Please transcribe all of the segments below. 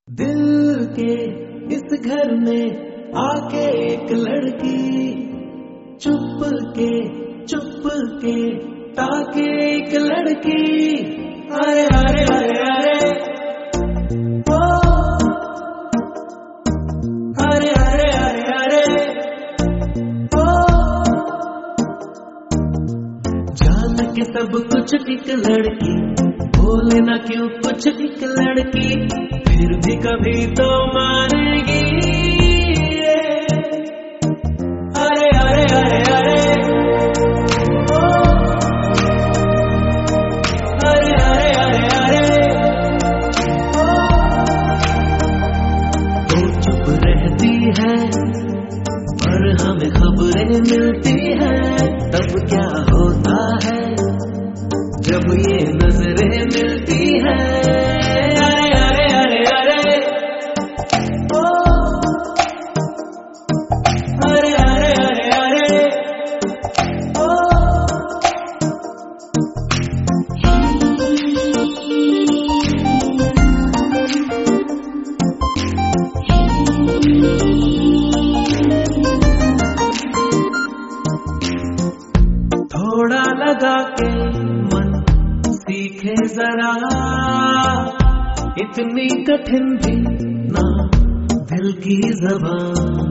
दिल के इस घर में आके एक लड़की चुप के ताके एक लड़की। अरे अरे अरे अरे ओ अरे अरे अरे अरे ओ जान के सब कुछ एक लड़की, बोले ना क्यों कुछ एक लड़की, फिर भी कभी तो मानेगी। अरे अरे अरे अरे ओ अरे अरे अरे अरे ओ वो चुप रहती है पर हमें खबरें मिलती है। तब क्या होता है जब ये नजरें मिलती है। अरे अरे अरे अरे ओ अरे अरे अरे अरे ओ थोड़ा लगा के मन सीखे जरा, इतनी कठिन भी ना दिल की ज़बान।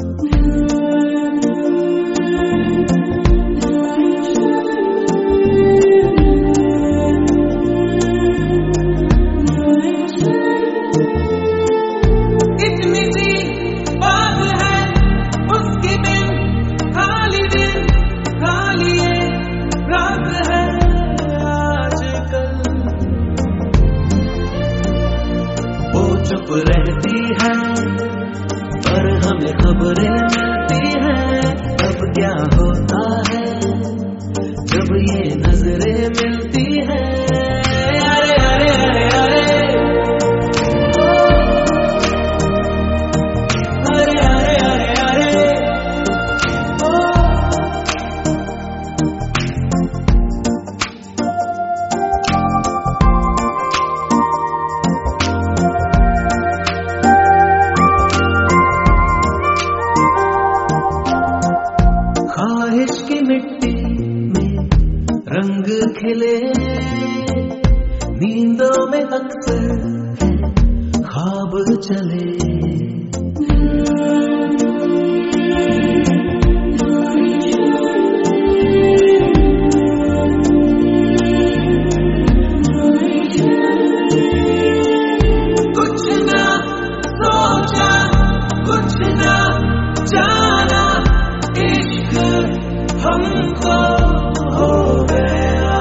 इतनी सी बात है उसके बिन, खाली दिन खाली ये रात है आजकल। वो चुप रहती है पर हमें खबरें मिलती है। तब क्या होता है जब ये नजरें मिलती है। अरे अरे अरे अरे अरे अरे अरे अरे ओ ख्वाहिश की मिट्टी में रंग खिले, नींदों में अक्सर ख्वाब चले। कुछ ना सोचा कुछ ना जाना, इश्क हमको हो गया।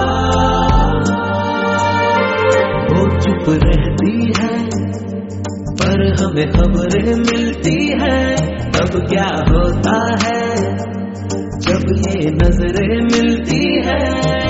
वो चुप रहती है पर हमें खबरें मिलती है। तब क्या होता है जब ये नजरें मिलती है।